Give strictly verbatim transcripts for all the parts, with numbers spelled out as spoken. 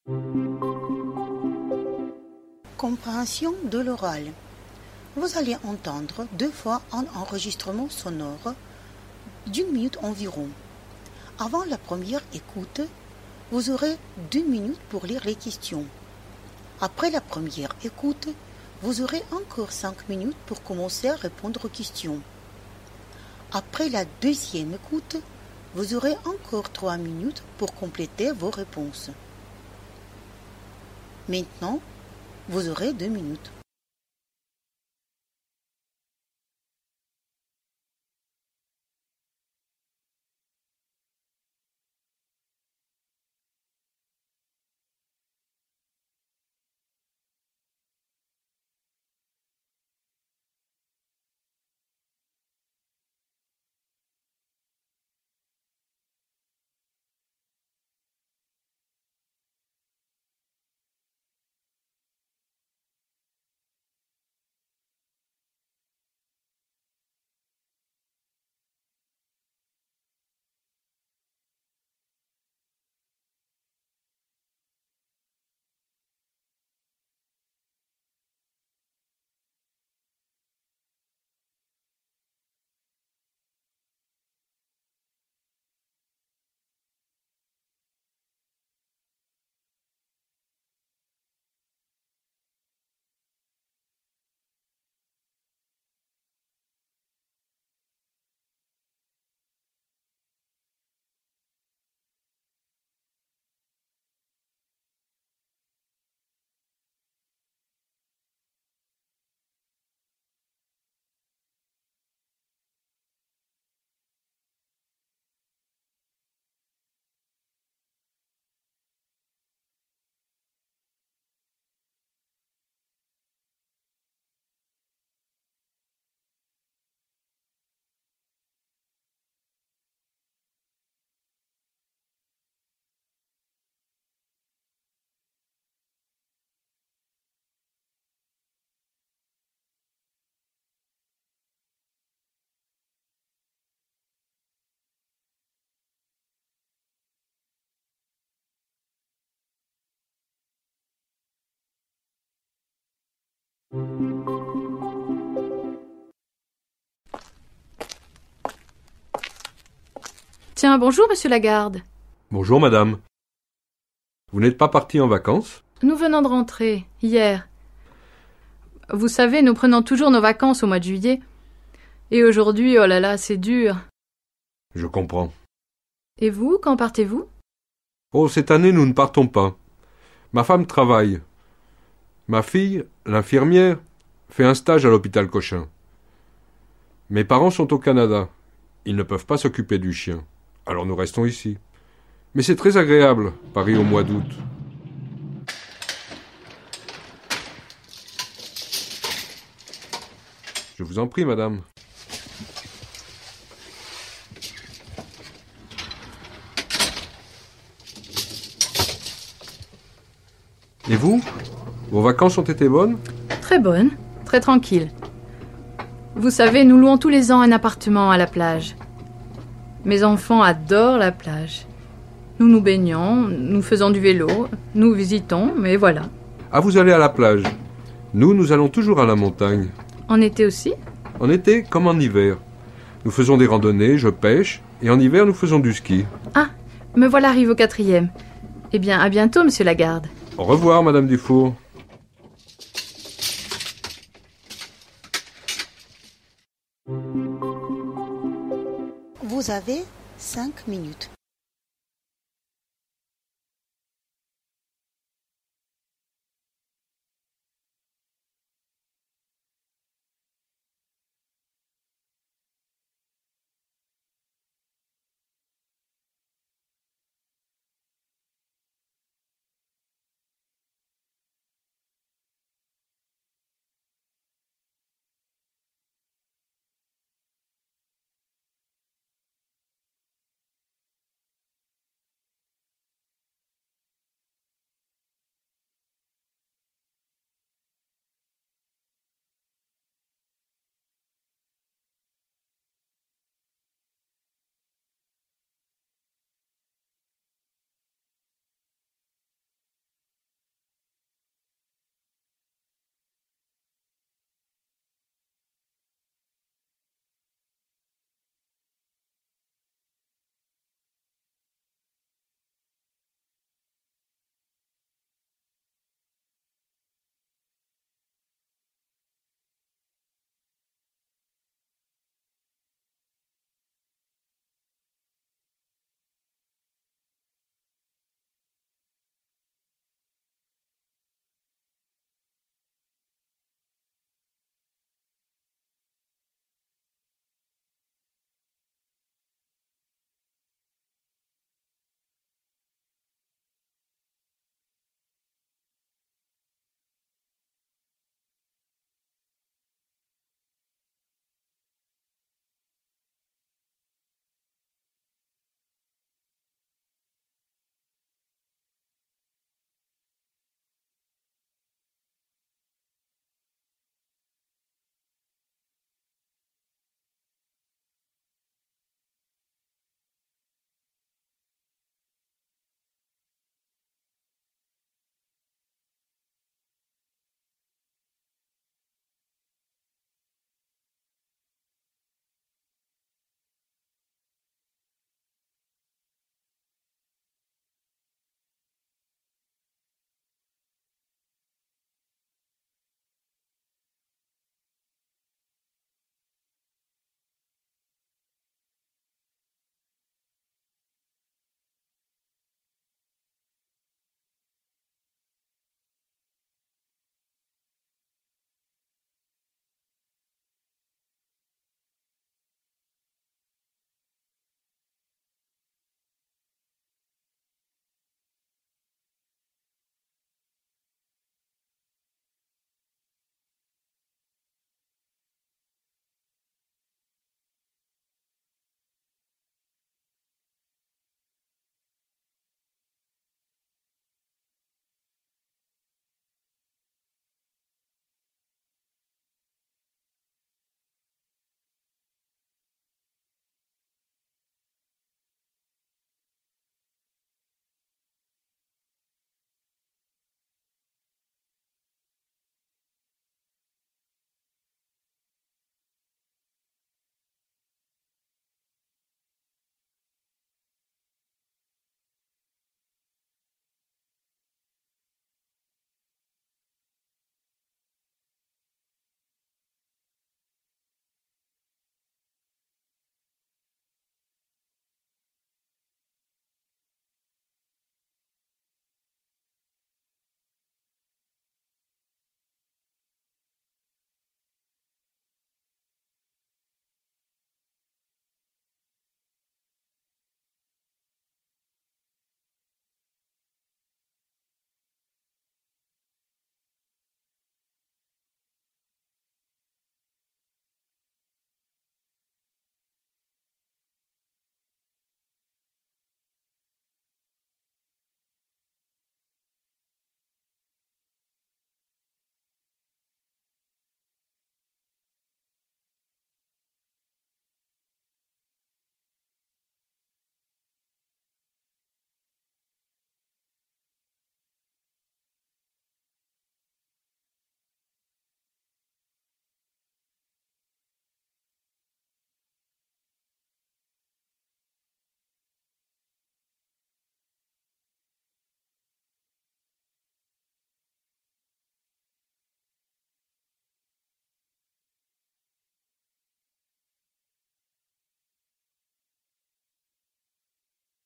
Compréhension de l'oral. Vous allez entendre deux fois un enregistrement sonore d'une minute environ. Avant la première écoute, vous aurez deux minutes pour lire les questions. Après la première écoute, vous aurez encore cinq minutes pour commencer à répondre aux questions. Après la deuxième écoute, vous aurez encore trois minutes pour compléter vos réponses. Maintenant, vous aurez deux minutes. Tiens, bonjour, monsieur Lagarde. Bonjour, madame. Vous n'êtes pas partie en vacances? Nous venons de rentrer, hier. Vous savez, nous prenons toujours nos vacances au mois de juillet. Et aujourd'hui, oh là là, c'est dur. Je comprends. Et vous, quand partez-vous? Oh, cette année, nous ne partons pas. Ma femme travaille. Ma fille, l'infirmière, fait un stage à l'hôpital Cochin. Mes parents sont au Canada. Ils ne peuvent pas s'occuper du chien. Alors nous restons ici. Mais c'est très agréable, Paris au mois d'août. Je vous en prie, madame. Et vous? Vos vacances ont été bonnes? Très bonnes, très tranquilles. Vous savez, nous louons tous les ans un appartement à la plage. Mes enfants adorent la plage. Nous nous baignons, nous faisons du vélo, nous visitons, mais voilà. Ah, vous allez à la plage. Nous, nous allons toujours à la montagne. En été aussi? En été comme en hiver. Nous faisons des randonnées, je pêche, et en hiver, nous faisons du ski. Ah, me voilà arrivé au quatrième. Eh bien, à bientôt, monsieur Lagarde. Au revoir, madame Dufour. Vous avez cinq minutes.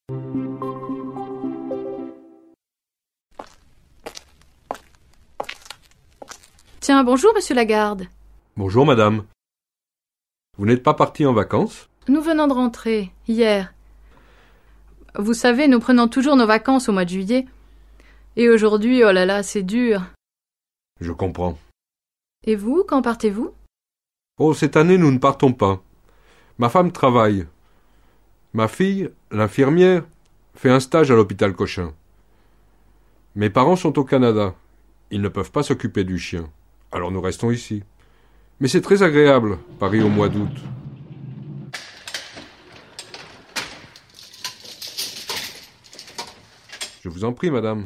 Tiens, bonjour, monsieur Lagarde. Bonjour, madame. Vous n'êtes pas parti en vacances? Nous venons de rentrer, hier. Vous savez, nous prenons toujours nos vacances au mois de juillet. Et aujourd'hui, oh là là, c'est dur. Je comprends. Et vous, quand partez-vous? Oh, cette année, nous ne partons pas. Ma femme travaille. Ma fille, l'infirmière, fait un stage à l'hôpital Cochin. Mes parents sont au Canada. Ils ne peuvent pas s'occuper du chien. Alors nous restons ici. Mais c'est très agréable, Paris au mois d'août. Je vous en prie, madame.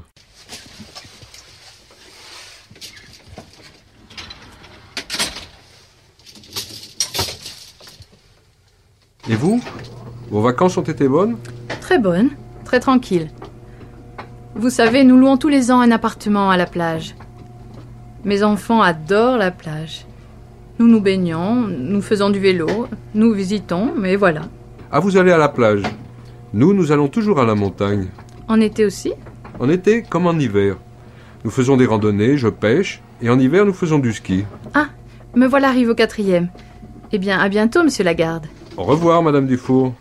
Et vous? Vos vacances ont été bonnes? Très bonnes, très tranquilles. Vous savez, nous louons tous les ans un appartement à la plage. Mes enfants adorent la plage. Nous nous baignons, nous faisons du vélo, nous visitons, mais voilà. Ah, vous allez à la plage. Nous, nous allons toujours à la montagne. En été aussi? En été comme en hiver. Nous faisons des randonnées, je pêche, et en hiver, nous faisons du ski. Ah, me voilà arrivé au quatrième. Eh bien, à bientôt, monsieur Lagarde. Au revoir, madame Dufour.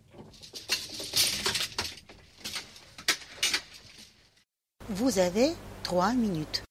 Vous avez trois minutes.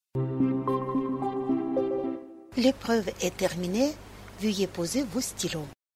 L'épreuve est terminée. Veuillez poser vos stylos.